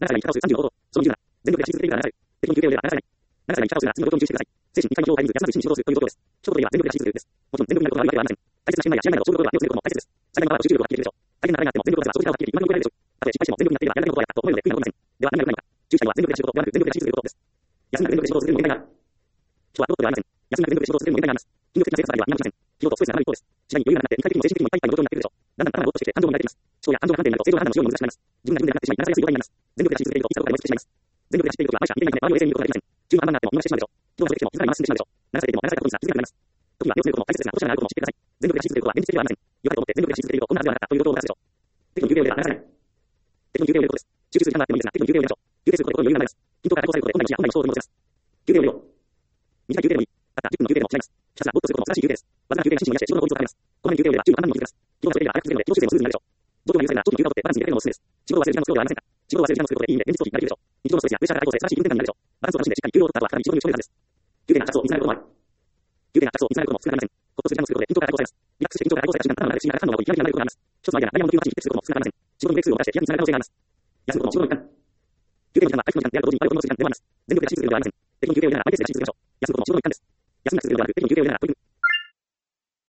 7歳に北をする35度、その20な、全力で走り続けるから7歳、適温休憩を入れたら7歳ない。7歳に北をするなら次の状況に注意してください。精神に回復を変える休まず心身指導するという状況です。一言で言えば全力で走り続けるです。もちろん全力になることが悪いわけではありません。大切な信頼や試合前の勝負事は手をつけることも大切です。最大のパワーは集中力を発揮できるでしょう。大変な課題があっても全力を出せば長時間を発揮でき、今の動きが出るでしょう。たとえ失敗しても全力になっていればやらないことはやったと思えるので悔いが残りません。では何が良くないのか。注意したいのは全力で走ることではなく全力で走り続けることです。休みなく全力で仕事を続けるのも限界がある。人はロボットではありません。休みなく全力で仕事を続けるのも限界があります。筋力的な生活には今のしません。疲労とストレスが上がる一方です。次第に余裕がなくなって肉体的にも精神的にもいっぱいいっぱいの状況になっていくでしょう。だんだん頭がぼーっとしてきて感情も乱れています。思考や感情が不安定になると正常な判断をしようも難しくなります。自分が自分でなくなってしまい、なさやすい状態になります。全力で走り続けるといつかどこかで落ちてしまいます。全力で走っているときは毎社見ていないため周りを冷静に見ることができません。十分な判断があっても見逃してしまうでしょう。人はそれでもいつか今進んでしまうでしょう。鳴らされていても鳴らされたことにさ気づかなくなります。時は目をつぶることも大切ですが、どちらがあることも知ってください。全力で走り続けることは現実的ではありません。良かれと思って全力で走り続けるとこんなはずではなかったということを思い出すでしょう。適度に休憩を入れれば鳴らされない。適度に休憩を入れることです。集中する時間があってもいいですが、適度に休憩を入れましょう。休憩することで心に余裕が生まれます。均等が解放されることで本来の視野、本来の衝動に戻せます。休憩を入れよう。短い休憩でもいい。たった10分の休憩でも違います。ひたすらぼーっとすることも素晴らしい休憩です。わずかな休憩が心身を癒して仕事の効率を高めます。こまめに休憩を入れれば十分判断にも気づきます。人がそれでいれば早く続けるので、気持ちでもスムーズになるでしょう。状況が優先なら長期の休暇を取ってバランスに入れるのもおすすめです。仕事を忘れる時間の作業ではありませんか。仕事を忘れる時間の作業でいい意味で現実逃避になりきるでしょう。日常のストレスやプレッシャーが解放され、素晴らしい気分転換になるでしょう。バランスを楽しんでしっかり休養を取った後は再び仕事に打ち込めるはずです。休憩が2つを見つめることもある。休憩が2つを見つめることも少なくありません。ほっとする時間を作ることで緊張から解放されます。リラックスして緊張から解放された瞬間、頭が流れ不思議な反応が起き、やる気が流れることがあります。一つのアイデアがダイヤモンド級の街に匹敵することも少なくありません。仕事のブレイクスルーを出して飛躍につながる可能性があります。休むことも仕事の一環。休憩の時間は回復の時間であると同時に我々を取り戻す時間でもあります。全力で走り続けるのではありません。適度に休憩を入れながらマイペースで走り続けましょう。休むことも仕事の一環です。休みなく続けるのではなく、適度に休憩を入れながら取り組む。